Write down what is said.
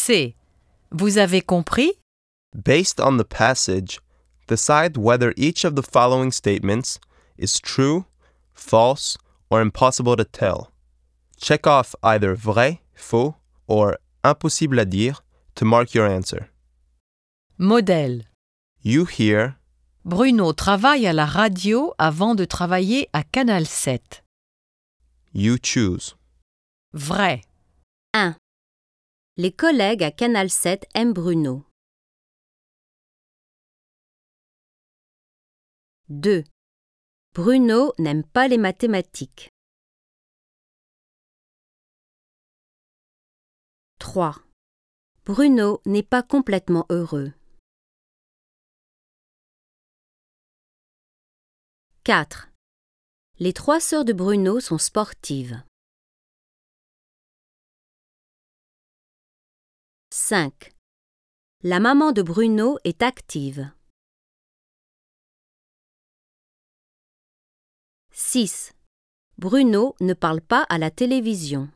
C. Vous avez compris? Based on the passage, decide whether each of the following statements is true, false, or impossible to tell. Check off either vrai, faux, or impossible à dire to mark your answer. Modèle. You hear, Bruno travaille à la radio avant de travailler à Canal 7. you choose. Vrai. 1. Les collègues à Canal 7 aiment Bruno. 2. Bruno n'aime pas les mathématiques. 3. Bruno n'est pas complètement heureux. 4. Les 3 sœurs de Bruno sont sportives. 5. La maman de Bruno est active. 6. Bruno ne parle pas à la télévision.